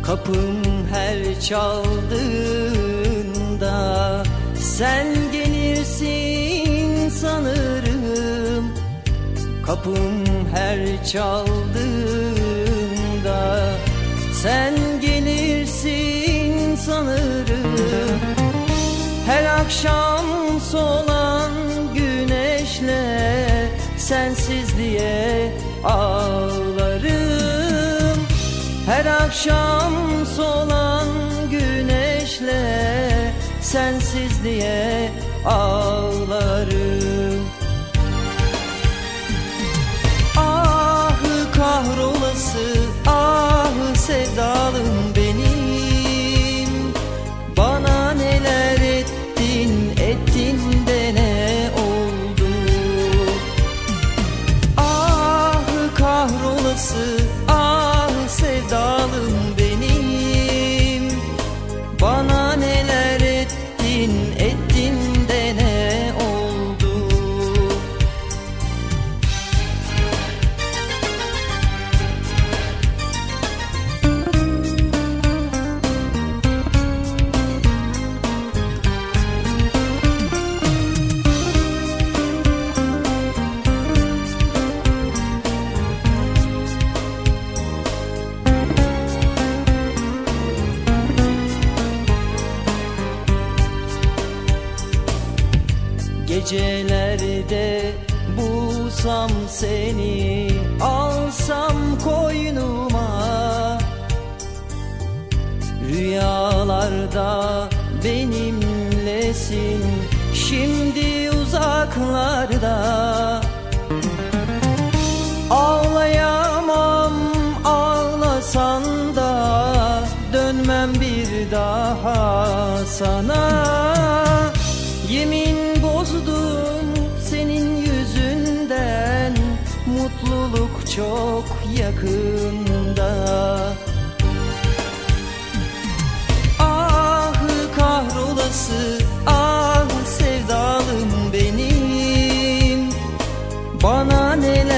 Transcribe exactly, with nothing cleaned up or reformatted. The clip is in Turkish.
Kapım her çaldığında sen gelirsin sanırım. Kapım her çaldığında sen gelirsin sanırım. Her akşam solan güneşle sensizliğe ağlarım. Her akşam solan güneşle sensizliğe ağlarım. Ah kahrolası, ah sevdalım benim. Bana neler ettin, ettin de ne oldu? Ah kahrolası, ah sevdalım benim. Bana neler ettin, ettin de ne oldu? Gecelerde bulsam seni, alsam koynuma. Rüyalarda benimlesin, şimdi uzaklarda. Ağlayamam, ağlasan da dönmem bir daha sana. Yemin bozdum senin yüzünden, mutluluk çok yakında. Ah kahrolası, ah sevdalım benim. Bana neler